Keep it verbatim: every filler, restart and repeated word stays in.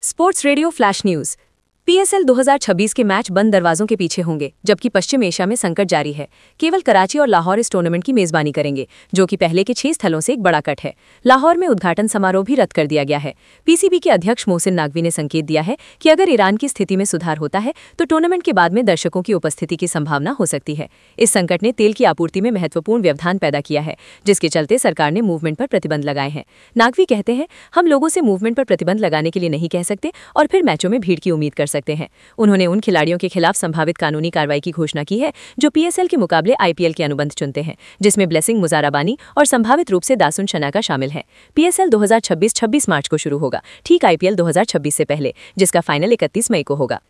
Sports radio flash news. PSL दो हज़ार छब्बीस के मैच बंद दरवाजों के पीछे होंगे, जबकि पश्चिम एशिया में संकट जारी है। केवल कराची और लाहौर इस टूर्नामेंट की मेजबानी करेंगे, जो कि पहले के छह स्थलों से एक बड़ा कट है। लाहौर में उद्घाटन समारोह भी रद्द कर दिया गया है। पीसीबी के अध्यक्ष मोहसिन नाकवी ने संकेत दिया है कि अगर ईरान की स्थिति में सुधार होता है तो टूर्नामेंट के बाद में दर्शकों की उपस्थिति की संभावना हो सकती है। इस संकट ने तेल की आपूर्ति में महत्वपूर्ण व्यवधान पैदा किया है, जिसके चलते सरकार ने मूवमेंट पर प्रतिबंध लगाए हैं। नाकवी कहते हैं, हम लोगों से मूवमेंट पर प्रतिबंध लगाने के लिए नहीं कह सकते और फिर मैचों में भीड़ की उम्मीद कर सकते हैं। उन्होंने उन खिलाड़ियों के खिलाफ संभावित कानूनी कार्रवाई की घोषणा की है जो पीएसएल के मुकाबले आईपीएल के अनुबंध चुनते हैं, जिसमें ब्लेसिंग मुजाराबानी और संभावित रूप से दासुन शनाका शामिल हैं। पीएसएल दो हज़ार छब्बीस छब्बीस मार्च को शुरू होगा, ठीक आईपीएल दो हज़ार छब्बीस से पहले, जिसका फाइनल इकतीस मई को होगा।